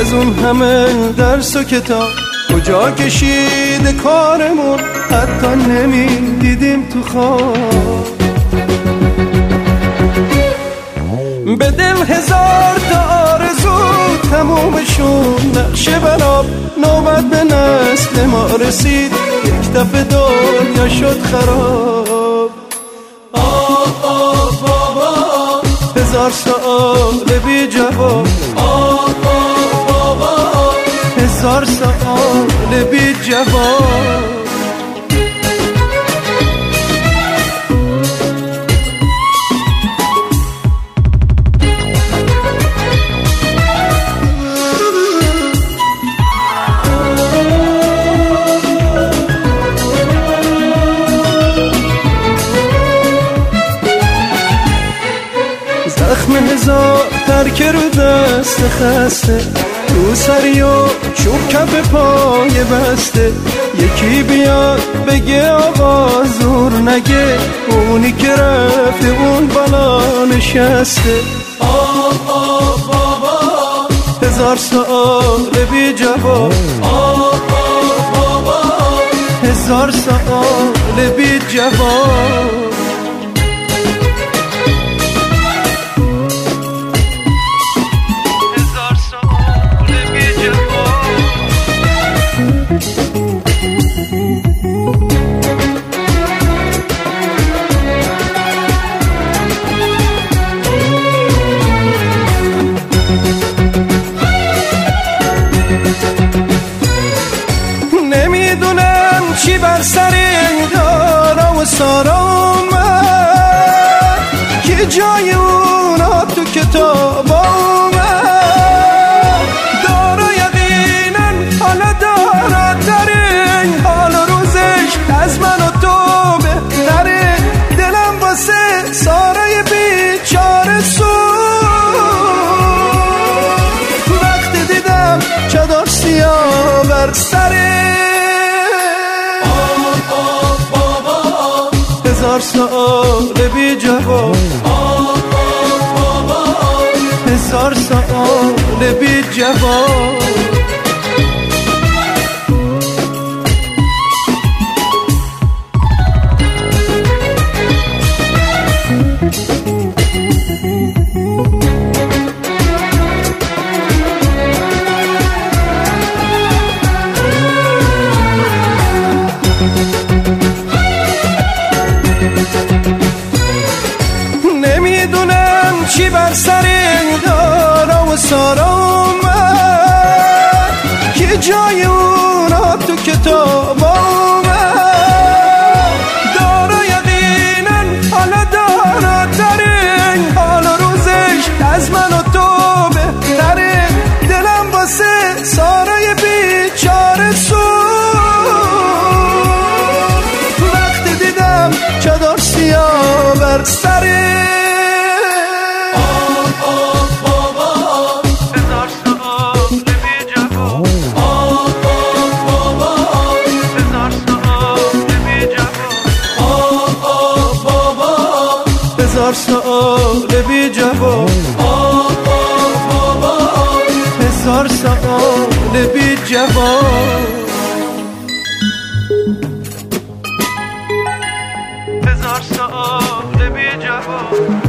از اون همه درس و کتاب کجا کشیده کارمون، حتی نمیدیدیم تو خواب. به دل هزار تا آرزو تمومشون نقشه براب، نوبت به نسل ما رسید یک دفعه دنیا شد خراب. بابا هزار سوال بی جواب، بابا هزار سوال بی جواب. زخم هزار ترک رو دست خسته، تو سری و چوب کف پای بسته. یکی بیاد بگه آقا زور نگه، اونی که رفته اون بالا نشسته. بابا هزار سوال بی جواب، بابا هزار سوال بی جواب. نمیدونم چی بر سر این دارا و سارا اومد، که جای اونا تو کتاب اومد. دارا یقینا حالا دارا ترین، حال و روزش از من و تو بهتره. دلم واسه سارای بیچاره سوخت، وقتی دیدم چادر سیاه بر سره. هزار سوال بی جواب، هزار سوال بی جواب. نمیدونم چی بر سر این دارا و سارا اومد، که جای اونا تو کتاب اومد. دارا یقینا حالا دارا ترین، حال و روزش از من و تو بهتره. دلم واسه سارای بیچاره سوخت، وقتی دیدم چادر سیاه بر سره. هزار سوال بی جواب، هزار سوال بی جواب. هزار سوال بی جواب.